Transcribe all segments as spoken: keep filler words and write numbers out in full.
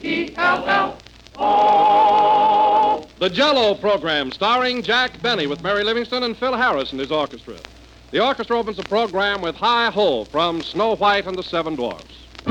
E L L O. The Jell-O program, starring Jack Benny with Mary Livingston and Phil Harris and his orchestra. The orchestra opens the program with Hi-Ho from Snow White and the Seven Dwarfs.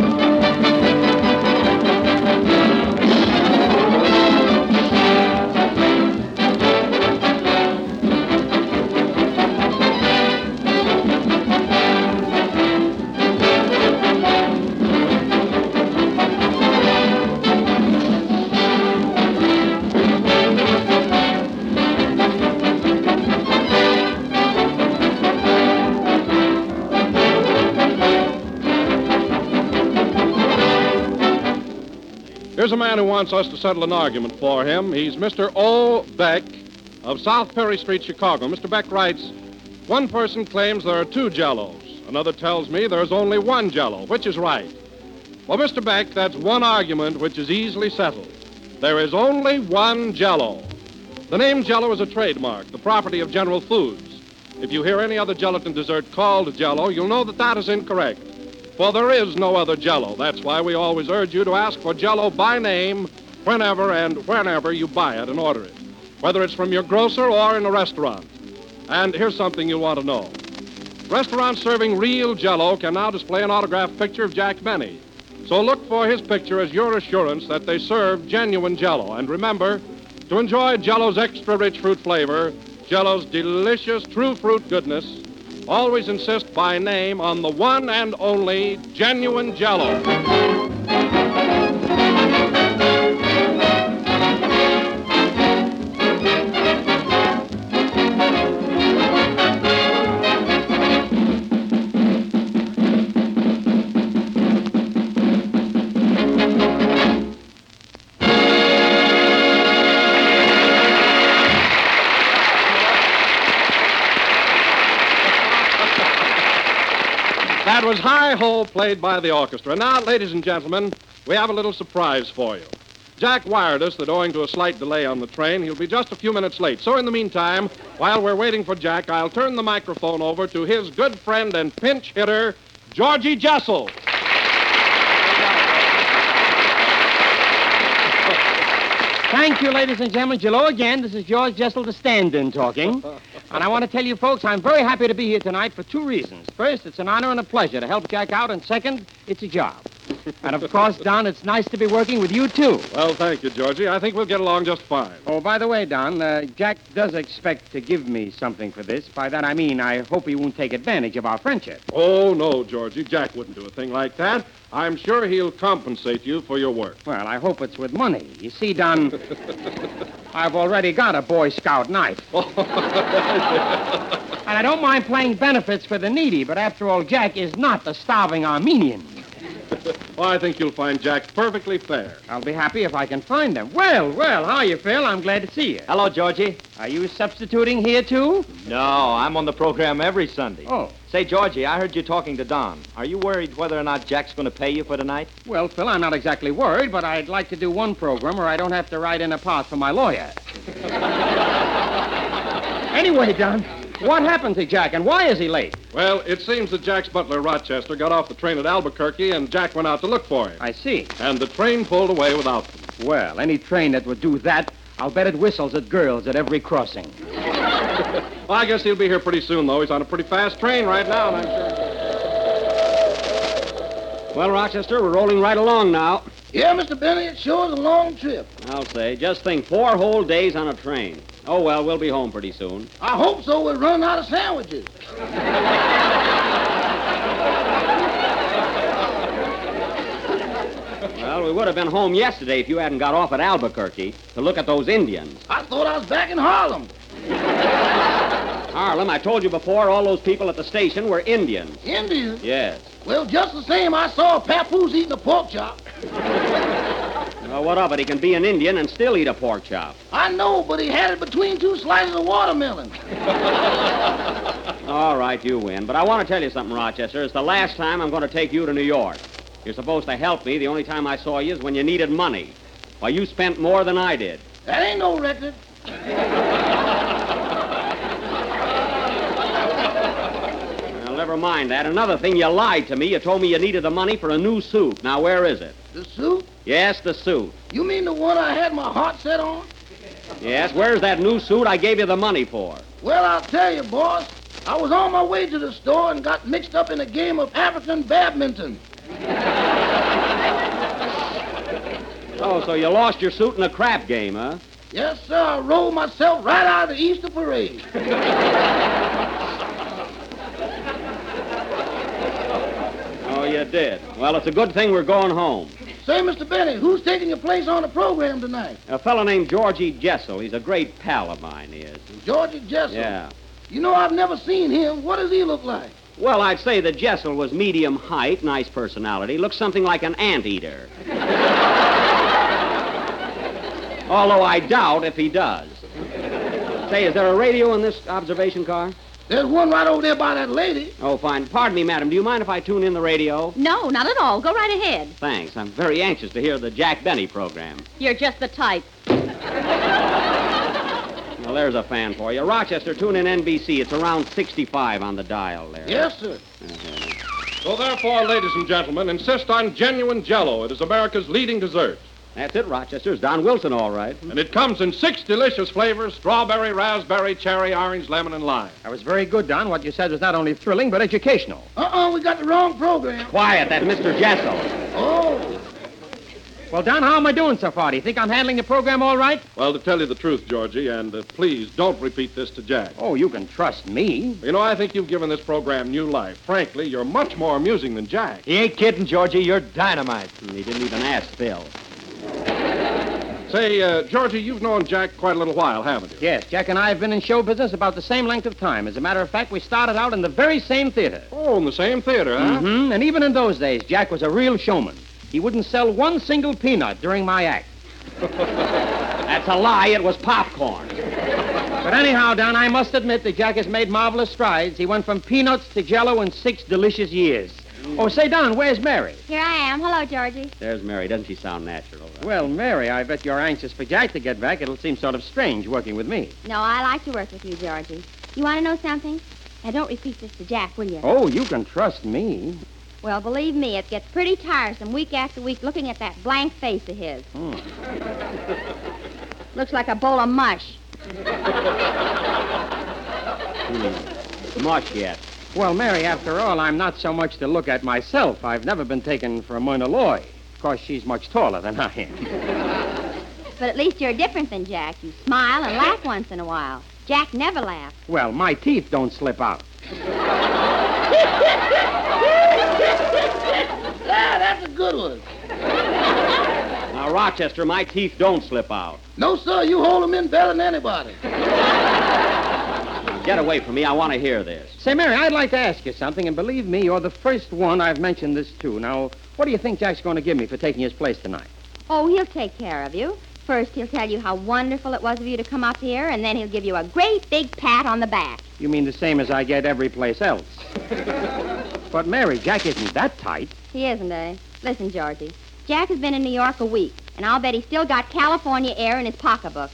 Here's a man who wants us to settle an argument for him. He's Mister O. Beck of South Perry Street, Chicago. Mister Beck writes, one person claims there are two Jell-Os. Another tells me there's only one Jell-O. Which is right? Well, Mister Beck, that's one argument which is easily settled. There is only one Jell-O. The name Jell-O is a trademark, the property of General Foods. If you hear any other gelatin dessert called Jell-O, you'll know that that is incorrect. For there is no other Jell-O. That's why we always urge you to ask for Jell-O by name whenever and whenever you buy it and order it, whether it's from your grocer or in a restaurant. And here's something you'll want to know. Restaurants serving real Jell-O can now display an autographed picture of Jack Benny. So look for his picture as your assurance that they serve genuine Jell-O. And remember, to enjoy Jell-O's extra rich fruit flavor, Jell-O's delicious true fruit goodness, always insist by name on the one and only genuine Jell-O. That was Hi-Ho, played by the orchestra. Now, ladies and gentlemen, we have a little surprise for you. Jack wired us that owing to a slight delay on the train, he'll be just a few minutes late. So in the meantime, while we're waiting for Jack, I'll turn the microphone over to his good friend and pinch hitter, Georgie Jessel. Thank you, ladies and gentlemen. Hello again. This is George Jessel, the stand-in, talking. And I want to tell you folks, I'm very happy to be here tonight for two reasons. First, it's an honor and a pleasure to help Jack out. And second, it's a job. And, of course, Don, it's nice to be working with you, too. Well, thank you, Georgie. I think we'll get along just fine. Oh, by the way, Don, uh, Jack does expect to give me something for this. By that I mean I hope he won't take advantage of our friendship. Oh, no, Georgie. Jack wouldn't do a thing like that. I'm sure he'll compensate you for your work. Well, I hope it's with money. You see, Don, I've already got a Boy Scout knife. And I don't mind playing benefits for the needy, but after all, Jack is not a starving Armenian. Well, I think you'll find Jack perfectly fair. I'll be happy if I can find him. Well, well, how are you, Phil? I'm glad to see you. Hello, Georgie. Are you substituting here, too? No, I'm on the program every Sunday. Oh. Say, Georgie, I heard you talking to Don. Are you worried whether or not Jack's going to pay you for tonight? Well, Phil, I'm not exactly worried, but I'd like to do one program where I don't have to write in a part for my lawyer. Anyway, Don, what happened to Jack, and why is he late? Well, it seems that Jack's butler, Rochester, got off the train at Albuquerque, and Jack went out to look for him. I see. And the train pulled away without them. Well, any train that would do that, I'll bet it whistles at girls at every crossing. Well, I guess he'll be here pretty soon, though. He's on a pretty fast train right now, and I'm sure... Well, Rochester, we're rolling right along now. Yeah, Mister Benny, it sure is a long trip. I'll say. Just think, four whole days on a train. Oh, well, we'll be home pretty soon. I hope so. We're running out of sandwiches. Well, we would have been home yesterday if you hadn't got off at Albuquerque to look at those Indians. I thought I was back in Harlem. Harlem, I told you before, all those people at the station were Indians. Indians? Yes. Well, just the same, I saw a papoose eating a pork chop. Well, what of it? He can be an Indian and still eat a pork chop. I know, but he had it between two slices of watermelon. All right, you win. But I want to tell you something, Rochester. It's the last time I'm going to take you to New York. You're supposed to help me. The only time I saw you is when you needed money. Why, you spent more than I did. That ain't no record. Well, never mind that. Another thing, you lied to me. You told me you needed the money for a new suit. Now, where is it? The suit? Yes, the suit. You mean the one I had my heart set on? Yes, where's that new suit I gave you the money for? Well, I'll tell you, boss. I was on my way to the store and got mixed up in a game of African badminton. Oh, so you lost your suit in a crap game, huh? Yes, sir. I rolled myself right out of the Easter parade. Oh, you did. Well, it's a good thing we're going home. Say, Mister Benny, who's taking your place on the program tonight? A fellow named Georgie Jessel. He's a great pal of mine, he is. Georgie Jessel? Yeah. You know, I've never seen him. What does he look like? Well, I'd say that Jessel was medium height, nice personality, looks something like an anteater. Although I doubt if he does. Say, is there a radio in this observation car? There's one right over there by that lady. Oh, fine. Pardon me, madam. Do you mind if I tune in the radio? No, not at all. Go right ahead. Thanks. I'm very anxious to hear the Jack Benny program. You're just the type. Well, there's a fan for you. Rochester, tune in N B C. It's around sixty-five on the dial there. Yes, sir. Uh-huh. So therefore, ladies and gentlemen, insist on genuine Jell-O. It is America's leading dessert. That's it, Rochester. It's Don Wilson, all right. And it comes in six delicious flavors: strawberry, raspberry, cherry, orange, lemon, and lime. That was very good, Don. What you said was not only thrilling, but educational. Uh-uh, we got the wrong program. Quiet. That's Mister Jessel. Oh. Well, Don, how am I doing so far? Do you think I'm handling the program all right? Well, to tell you the truth, Georgie, and uh, please don't repeat this to Jack. Oh, you can trust me. You know, I think you've given this program new life. Frankly, you're much more amusing than Jack. He ain't kidding, Georgie. You're dynamite. He didn't even ask Phil. Say, uh, Georgie, you've known Jack quite a little while, haven't you? Yes, Jack and I have been in show business about the same length of time. As a matter of fact, we started out in the very same theater. Oh, in the same theater, huh? Mm-hmm. And even in those days, Jack was a real showman. He wouldn't sell one single peanut during my act. That's a lie. It was popcorn. But anyhow, Don, I must admit that Jack has made marvelous strides. He went from peanuts to Jell-O in six delicious years. Oh, say, Don, where's Mary? Here I am. Hello, Georgie. There's Mary. Doesn't she sound natural? Well, Mary, I bet you're anxious for Jack to get back. It'll seem sort of strange working with me. No, I like to work with you, Georgie. You want to know something? Now, don't repeat this to Jack, will you? Oh, you can trust me. Well, believe me, it gets pretty tiresome week after week looking at that blank face of his. Hmm. Looks like a bowl of mush. Hmm. Mush yet. Well, Mary, after all, I'm not so much to look at myself. I've never been taken for a Myrna Loy. Of course, she's much taller than I am. But at least you're different than Jack. You smile and laugh once in a while. Jack never laughs. Well, my teeth don't slip out. Yeah, that's a good one. Now, Rochester, my teeth don't slip out. No, sir, you hold them in better than anybody. Now, get away from me. I want to hear this. Say, Mary, I'd like to ask you something, and believe me, you're the first one I've mentioned this to. Now, what do you think Jack's going to give me for taking his place tonight? Oh, he'll take care of you. First, he'll tell you how wonderful it was of you to come up here, and then he'll give you a great big pat on the back. You mean the same as I get every place else? But, Mary, Jack isn't that tight. He isn't, eh? Listen, Georgie. Jack has been in New York a week, and I'll bet he's still got California air in his pocketbook.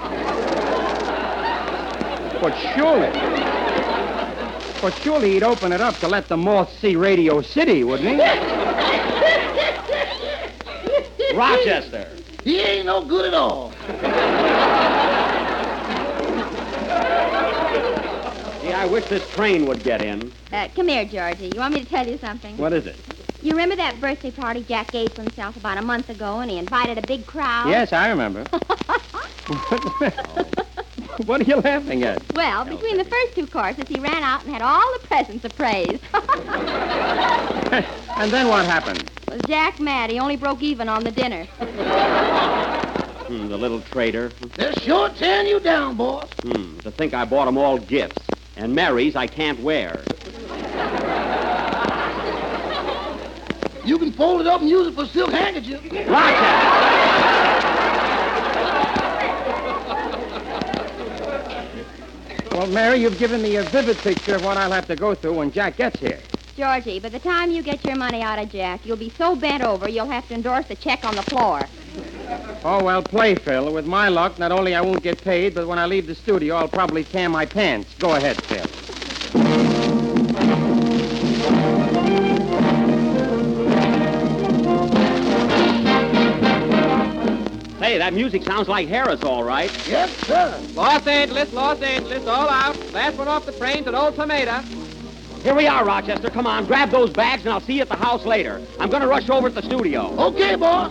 But surely... But surely he'd open it up to let the moth see Radio City, wouldn't he? Rochester! He ain't no good at all. Gee, I wish this train would get in. Uh, come here, Georgie. You want me to tell you something? What is it? You remember that birthday party Jack gave for himself about a month ago, and he invited a big crowd? Yes, I remember. What are you laughing at? Well, between the first two courses, he ran out and had all the presents of praise. And then what happened? Was Jack mad? He only broke even on the dinner. Hmm, the little traitor. They're sure tearing you down, boss. Hmm, to think I bought them all gifts. And Mary's I can't wear. You can fold it up and use it for silk handkerchief. Rochester! Well, Mary, you've given me a vivid picture of what I'll have to go through when Jack gets here. Georgie, by the time you get your money out of Jack, you'll be so bent over you'll have to endorse a check on the floor. Oh, well, play, Phil. With my luck, not only I won't get paid, but when I leave the studio, I'll probably tear my pants. Go ahead, Phil. Say, that music sounds like Harris, all right. Yes, sir. Los Angeles, Los Angeles, all out. Last one off the train's an old tomato. Here we are, Rochester. Come on, grab those bags, and I'll see you at the house later. I'm going to rush over to the studio. Okay, boss.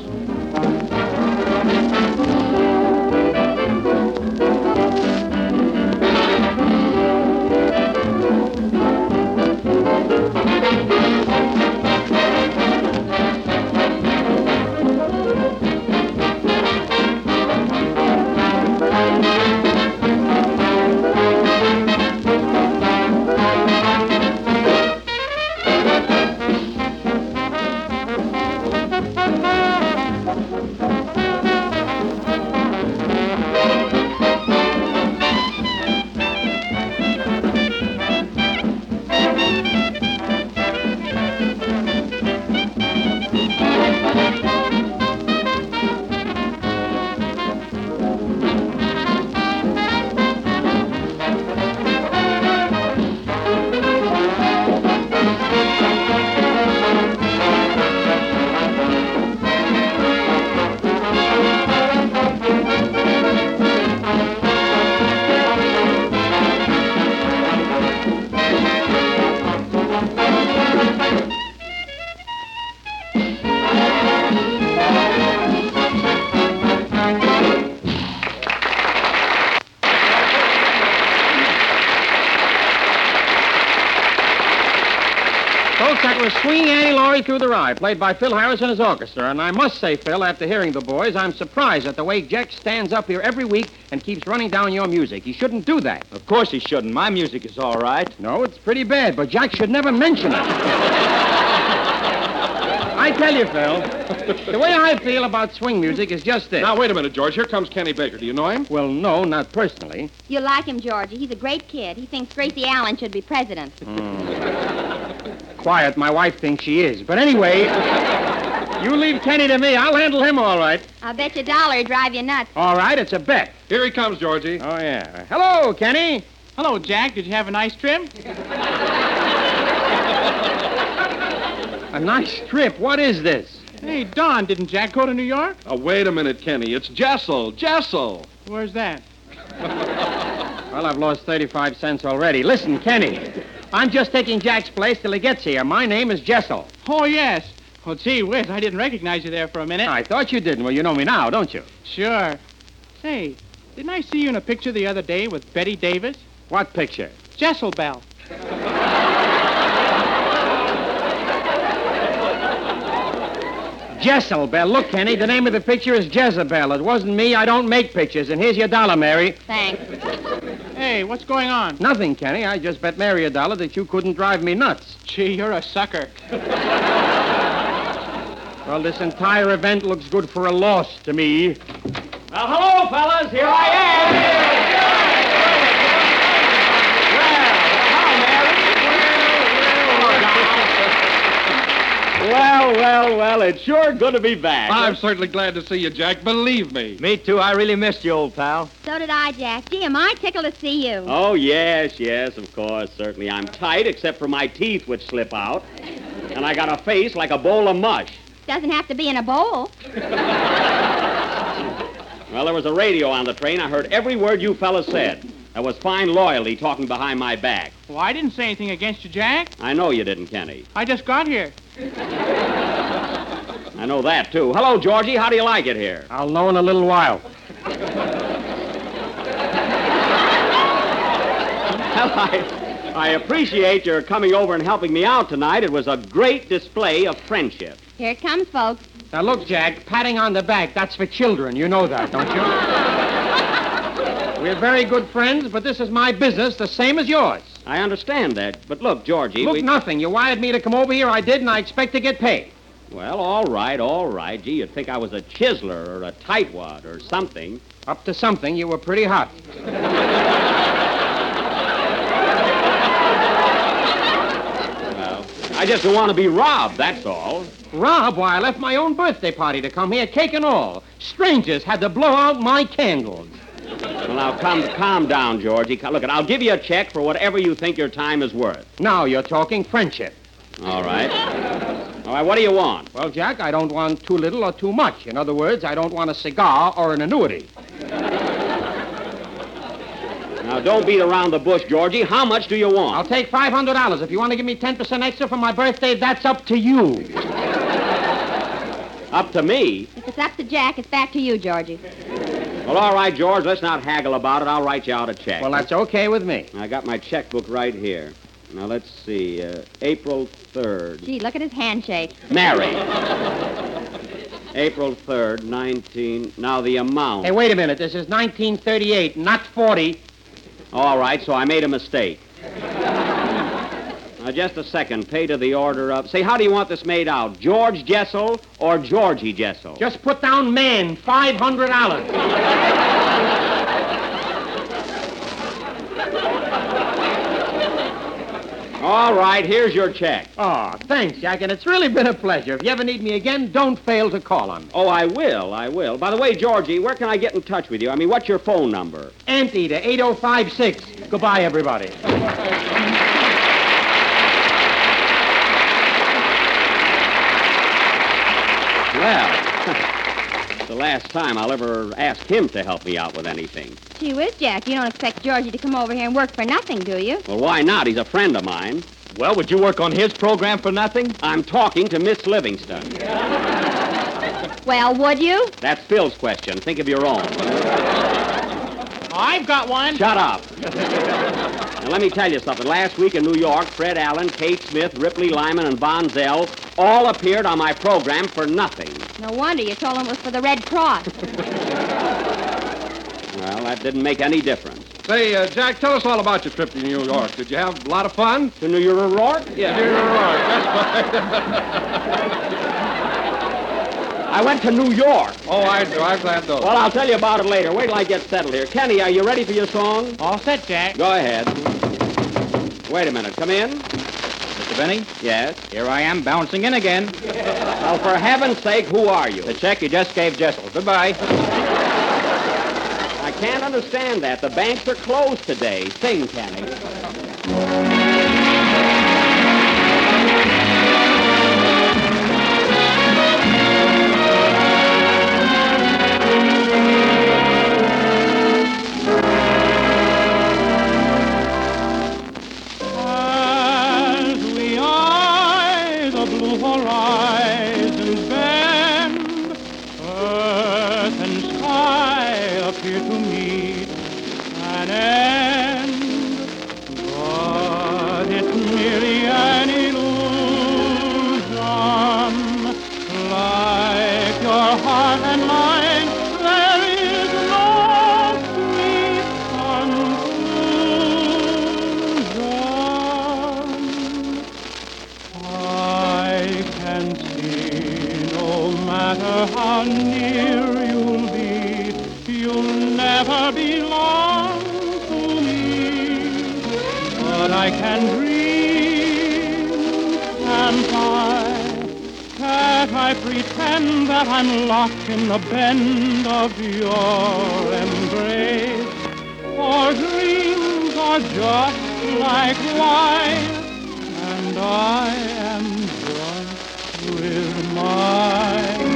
Folks, that was Swinging Annie Laurie Through the Rye, played by Phil Harris and his orchestra. And I must say, Phil, after hearing the boys, I'm surprised at the way Jack stands up here every week and keeps running down your music. He shouldn't do that. Of course he shouldn't. My music is all right. No, it's pretty bad, but Jack should never mention it. I tell you, Phil, the way I feel about swing music is just this. Now, wait a minute, George. Here comes Kenny Baker. Do you know him? Well, no, not personally. You like him, Georgie. He's a great kid. He thinks Gracie Allen should be president. Quiet, my wife thinks she is. But anyway, you leave Kenny to me. I'll handle him all right. I'll bet you a dollar he'd drive you nuts. All right, it's a bet. Here he comes, Georgie. Oh, yeah. Hello, Kenny. Hello, Jack. Did you have a nice trip? A nice trip. What is this? Hey, Don, didn't Jack go to New York? Oh, wait a minute, Kenny. It's Jessel. Jessel. Where's that? Well, I've lost thirty-five cents already. Listen, Kenny, I'm just taking Jack's place till he gets here. My name is Jessel. Oh, yes. Well, gee whiz, I didn't recognize you there for a minute. I thought you didn't. Well, you know me now, don't you? Sure. Say, didn't I see you in a picture the other day with Betty Davis? What picture? Jessel Bell. Jezebel. Look, Kenny, the name of the picture is Jezebel. It wasn't me. I don't make pictures. And here's your dollar, Mary. Thanks. Hey, what's going on? Nothing, Kenny. I just bet Mary a dollar that you couldn't drive me nuts. Gee, you're a sucker. Well, this entire event looks good for a loss to me. Well, hello, fellas. Here I am. Well, well, well, it's sure good to be back. I'm certainly glad to see you, Jack. Believe me. Me too. I really missed you, old pal. So did I, Jack. Gee, am I tickled to see you. Oh, yes, yes, of course. Certainly I'm tight, except for my teeth, which slip out. And I got a face like a bowl of mush. Doesn't have to be in a bowl. Well, there was a radio on the train. I heard every word you fellas said. That was fine loyalty talking behind my back. Well, I didn't say anything against you, Jack. I know you didn't, Kenny. I just got here. I know that, too. Hello, Georgie. How do you like it here? I'll know in a little while. Well, I, I appreciate your coming over and helping me out tonight. It was a great display of friendship. Here it comes, folks. Now, look, Jack, patting on the back, that's for children. You know that, don't you? We're very good friends, but this is my business, the same as yours. I understand that. But look, Georgie, Look, we... nothing. You wired me to come over here. I did, and I expect to get paid. Well, all right, all right. Gee, you'd think I was a chiseler or a tightwad or something. Up to something, you were pretty hot. Well, I just don't want to be robbed, that's all. Rob, why, I left my own birthday party to come here, cake and all. Strangers had to blow out my candles. Well, now, calm, calm down, Georgie. Look, I'll give you a check for whatever you think your time is worth. Now you're talking friendship. All right. All right, what do you want? Well, Jack, I don't want too little or too much. In other words, I don't want a cigar or an annuity. Now, don't beat around the bush, Georgie. How much do you want? I'll take five hundred dollars. If you want to give me ten percent extra for my birthday, that's up to you. Up to me? If it's up to Jack, it's back to you, Georgie. Well, all right, George, let's not haggle about it. I'll write you out a check. Well, that's okay with me. I got my checkbook right here. Now, let's see. Uh, April third. Gee, look at his handshake. Mary. April third, nineteen. Now, the amount. Hey, wait a minute. This is nineteen thirty-eight, not forty. All right, so I made a mistake. Now, just a second. Pay to the order of... Say, how do you want this made out? George Jessel or Georgie Jessel? Just put down man, five hundred dollars. All right, here's your check. Oh, thanks, Jack, and it's really been a pleasure. If you ever need me again, don't fail to call on me. Oh, I will, I will. By the way, Georgie, where can I get in touch with you? I mean, what's your phone number? Anteater, eight oh five six. Goodbye, everybody. Well, it's the last time I'll ever ask him to help me out with anything. Gee whiz, Jack, you don't expect Georgie to come over here and work for nothing, do you? Well, why not? He's a friend of mine. Well, would you work on his program for nothing? I'm talking to Miss Livingston. Well, would you? That's Phil's question. Think of your own. I've got one. Shut up. Now, let me tell you something. Last week in New York, Fred Allen, Kate Smith, Ripley Lyman, and Von Zell all appeared on my program for nothing. No wonder you told him it was for the Red Cross. Well, that didn't make any difference. Say, uh, Jack, tell us all about your trip to New York. Did you have a lot of fun? To New York? Yeah. New York, that's right. I went to New York. Oh, I do. I'm glad to know. Well, I'll tell you about it later. Wait till I get settled here. Kenny, are you ready for your song? All set, Jack. Go ahead. Wait a minute. Come in. Mister Benny, Yes. here I am bouncing in again. Well, for heaven's sake, who are you? The check you just gave Jessel. Goodbye. I can't understand that. The banks are closed today. Sing, Kenny. As we eye the blue horizons bend, earth and sky appear to meet an end, but it's merely an illusion. Like your heart and mine, there is no sweet conclusion. I can see no matter how near you'll be, you'll never belong to me. But I can dream, can't I? Can't I pretend that I'm locked in the bend of your embrace? For dreams are just like wine, and I am drunk with mine.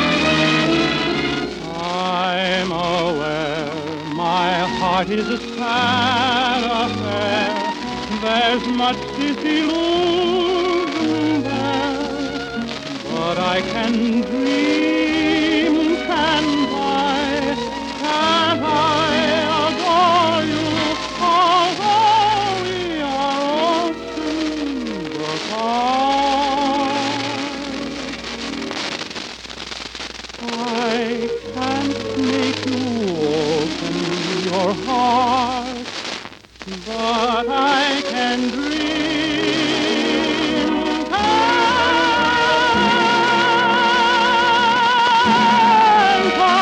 I'm aware my heart is a sad affair. There's much disillusion there, but I can dream, can't I? Can't I adore you, although we are oceans apart? I can't make you open your heart, but I can dream. Can't I?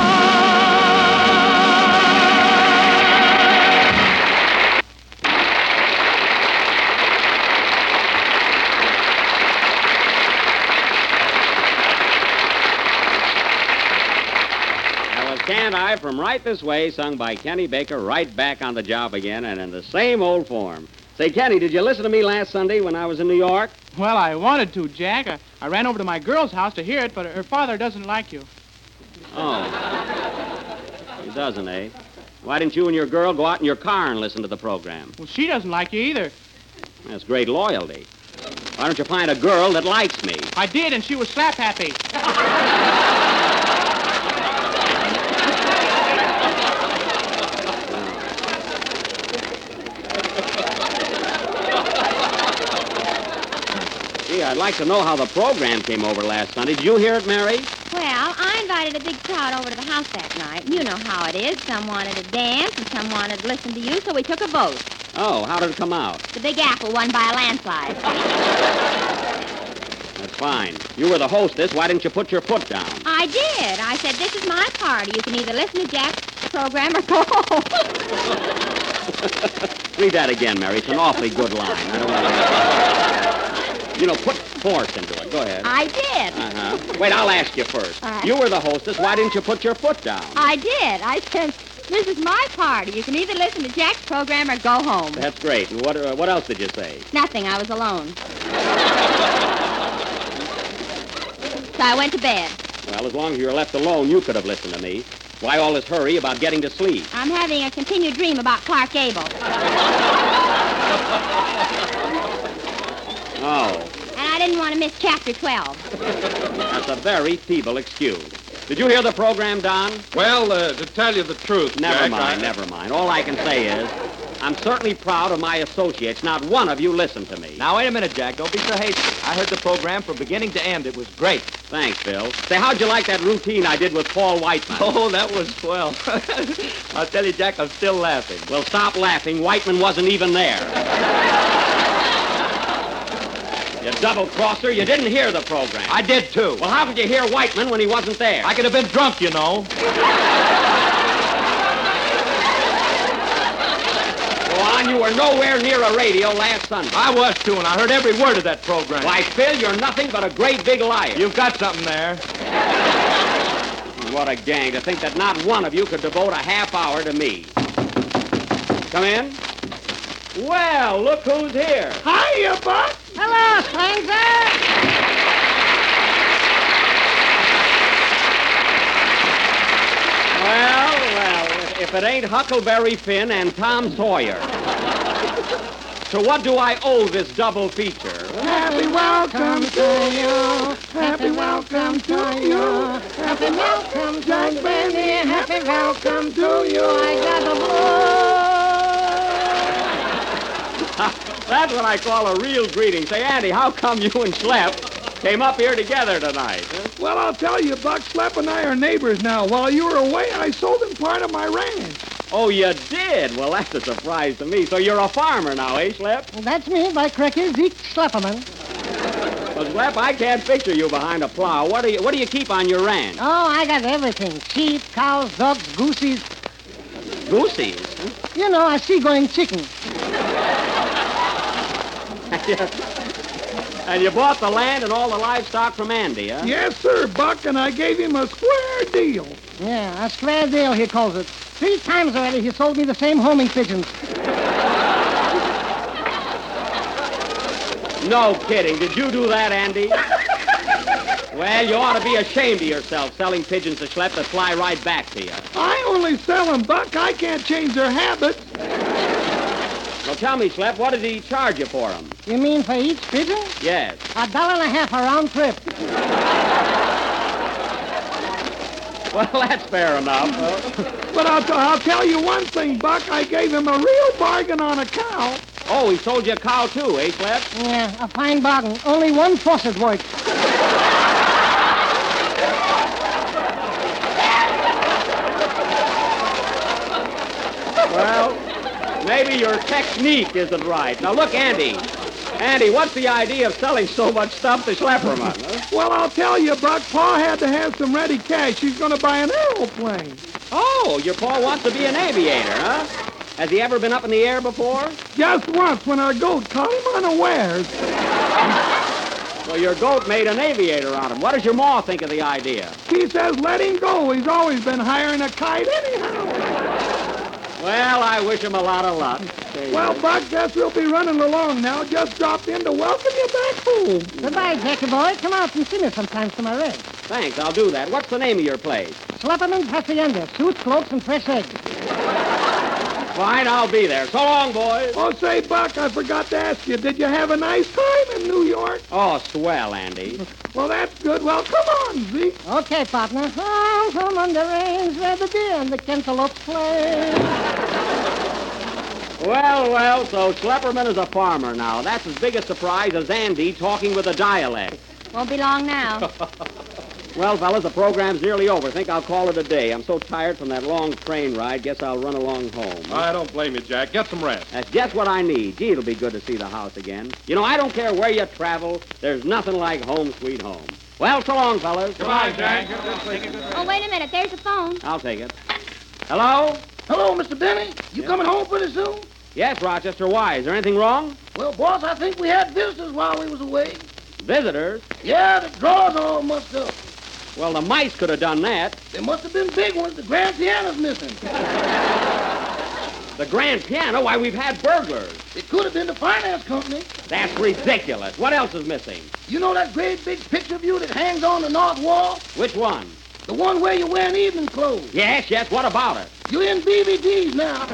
That was Can't I from Right This Way, sung by Kenny Baker, right back on the job again and in the same old form. Say, Kenny, did you listen to me last Sunday when I was in New York? Well, I wanted to, Jack. I, I ran over to my girl's house to hear it, but her father doesn't like you. Oh. He doesn't, eh? Why didn't you and your girl go out in your car and listen to the program? Well, she doesn't like you either. That's great loyalty. Why don't you find a girl that likes me? I did, and she was slap happy. Gee, I'd like to know how the program came over last Sunday. Did you hear it, Mary? Well, I invited a big crowd over to the house that night. You know how it is. Some wanted to dance, and some wanted to listen to you, so we took a vote. Oh, how did it come out? The Big Apple won by a landslide. That's fine. You were the hostess. Why didn't you put your foot down? I did. I said, this is my party. You can either listen to Jack's program or go home. Read that again, Mary. It's an awfully good line. I don't want to... You know, put force into it. Go ahead. I did. Uh-huh. Wait, I'll ask you first. All right. You were the hostess. Why didn't you put your foot down? I did. I said, this is my party. You can either listen to Jack's program or go home. That's great. And what, uh, what else did you say? Nothing. I was alone. So I went to bed. Well, as long as you were left alone, you could have listened to me. Why all this hurry about getting to sleep? I'm having a continued dream about Clark Gable. Oh. And I didn't want to miss chapter twelve. That's a very feeble excuse. Did you hear the program, Don? Well, uh, to tell you the truth, Never Jack, mind, I... never mind. All I can say is, I'm certainly proud of my associates. Not one of you listened to me. Now, wait a minute, Jack. Don't be so hasty. I heard the program from beginning to end. It was great. Thanks, Bill. Say, how'd you like that routine I did with Paul Whiteman? Oh, that was swell. I'll tell you, Jack, I'm still laughing. Well, stop laughing. Whiteman wasn't even there. You double-crosser. You didn't hear the program. I did, too. Well, how could you hear Whiteman when he wasn't there? I could have been drunk, you know. Go on, you were nowhere near a radio last Sunday. I was, too, and I heard every word of that program. Why, Phil, you're nothing but a great big liar. You've got something there. What a gang to think that not one of you could devote a half hour to me. Come in. Well, look who's here. Hiya, Buck. Hello, stranger. Well, well, if, if it ain't Huckleberry Finn and Tom Sawyer. So what do I owe this double feature? Happy welcome to you. Happy welcome to you. Happy welcome, Jack Benny. Happy welcome to you. I got the That's what I call a real greeting. Say, Andy, how come you and Schlepp came up here together tonight? Huh? Well, I'll tell you, Buck, Slep and I are neighbors now. While you were away, I sold him part of my ranch. Oh, you did? Well, that's a surprise to me. So you're a farmer now, eh, Schlepp? That's me, by cricket, Zeke Schlepperman. Well, Schlepp, I can't picture you behind a plow. What do you What do you keep on your ranch? Oh, I got everything. Sheep, cows, ducks, goosies. Goosies. You know, a seagoing chicken. And you bought the land and all the livestock from Andy, huh? Yes, sir, Buck, and I gave him a square deal. Yeah, a square deal, he calls it. Three times already he sold me the same homing pigeons. No kidding. Did you do that, Andy? Well, you ought to be ashamed of yourself selling pigeons to Schlepp that fly right back to you. I only sell them, Buck. I can't change their habits. Well, tell me, Schlepp, what did he charge you for them? You mean for each pigeon? Yes. A dollar and a half a round trip. Well, that's fair enough. But I'll, t- I'll tell you one thing, Buck. I gave him a real bargain on a cow. Oh, he sold you a cow, too, eh, Schlepp? Yeah, a fine bargain. Only one faucet works. Well, maybe your technique isn't right. Now, look, Andy. Andy, what's the idea of selling so much stuff to Schlepperman? Huh? Well, I'll tell you, Buck. Pa had to have some ready cash. He's going to buy an aeroplane. Oh, your pa wants to be an aviator, huh? Has he ever been up in the air before? Just once when our goat caught him unawares. So your goat made an aviator on him. What does your ma think of the idea? He says let him go. He's always been hiring a kite anyhow. Well, I wish him a lot of luck. Well, Buck, guess we'll be running along now. Just dropped in to welcome you back home. Goodbye, Jackie boy. Come out and see me sometimes to my ranch. Thanks, I'll do that. What's the name of your place? Schlepperman's Hacienda. Suits, cloaks, and fresh eggs. Fine, I'll be there. So long, boys. Oh, say, Buck, I forgot to ask you, did you have a nice time in New York? Oh, swell, Andy. Well, that's good. Well, come on, Zeke. Okay, partner. I'm from under range where the deer and the cantaloupes play. Well, well, so Schlepperman is a farmer now. That's as big a surprise as Andy talking with a dialect. Won't be long now. Well, fellas, the program's nearly over. Think I'll call it a day. I'm so tired from that long train ride, guess I'll run along home. I don't blame you, Jack. Get some rest. That's just what I need. Gee, it'll be good to see the house again. You know, I don't care where you travel. There's nothing like home sweet home. Well, so long, fellas. Goodbye, Jack. Oh, wait a minute. There's the phone. I'll take it. Hello? Hello, Mister Benny. You coming home pretty soon? Yes, Rochester. Why? Is there anything wrong? Well, boss, I think we had visitors while we was away. Visitors? Yeah, the drawers all mussed up. Well, the mice could have done that. They must have been big ones. The grand piano's missing. The grand piano? Why, we've had burglars. It could have been the finance company. That's ridiculous. What else is missing? You know that great big picture of you that hangs on the north wall? Which one? The one where you're wearing evening clothes. Yes, yes. What about it? You're in B V Ds now.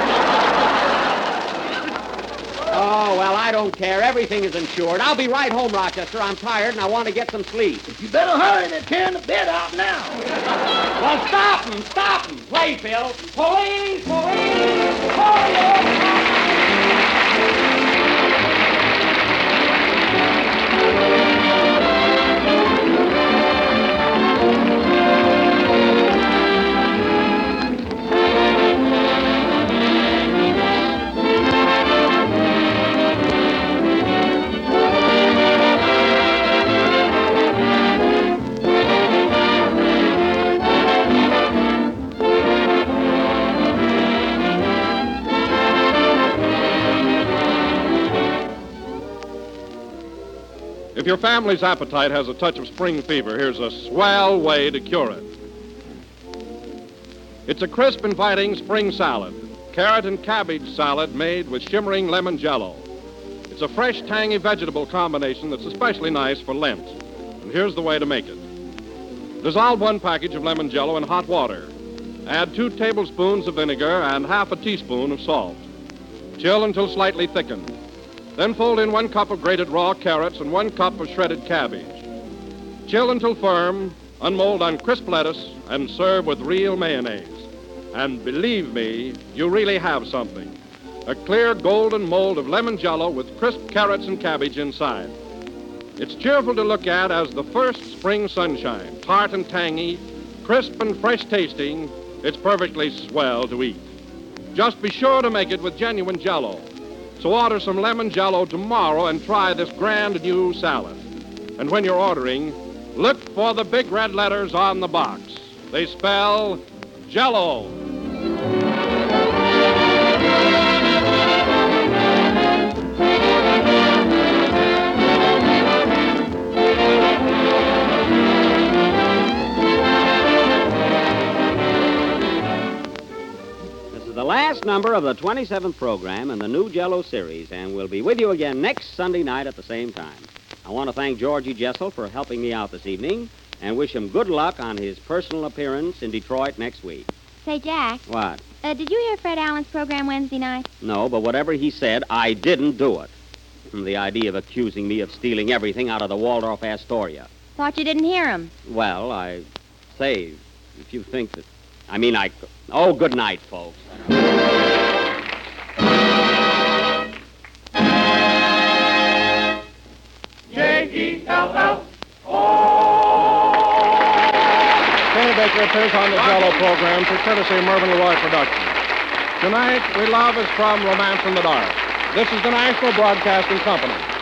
Oh, well, I don't care. Everything is insured. I'll be right home, Rochester. I'm tired and I want to get some sleep. You better hurry. They're tearing the bed out now. Well, stop them. Stop them. Play, Phil. Police! Police! Police! If your family's appetite has a touch of spring fever, here's a swell way to cure it. It's a crisp, inviting spring salad. Carrot and cabbage salad made with shimmering lemon jello. It's a fresh, tangy vegetable combination that's especially nice for Lent. And here's the way to make it. Dissolve one package of lemon jello in hot water. Add two tablespoons of vinegar and half a teaspoon of salt. Chill until slightly thickened. Then fold in one cup of grated raw carrots and one cup of shredded cabbage. Chill until firm, unmold on crisp lettuce, and serve with real mayonnaise. And believe me, you really have something. A clear golden mold of lemon jello with crisp carrots and cabbage inside. It's cheerful to look at as the first spring sunshine. Tart and tangy, crisp and fresh tasting, it's perfectly swell to eat. Just be sure to make it with genuine jello. So order some lemon jello tomorrow and try this grand new salad. And when you're ordering, look for the big red letters on the box. They spell Jello. The last number of the twenty-seventh program in the new Jello series, and we'll be with you again next Sunday night at the same time. I want to thank Georgie Jessel for helping me out this evening and wish him good luck on his personal appearance in Detroit next week. Say, Jack, What? uh, did you hear Fred Allen's program Wednesday night? No, but whatever he said, I didn't do it. And the idea of accusing me of stealing everything out of the Waldorf Astoria. Thought you didn't hear him. Well, I say, if you think that... I mean, I... Oh, good night, folks. J E L L O. Dana Baker appears on the Jello program through courtesy of Mervyn LeRoy Productions. Tonight, We Love is from Romance in the Dark. This is the National Broadcasting Company.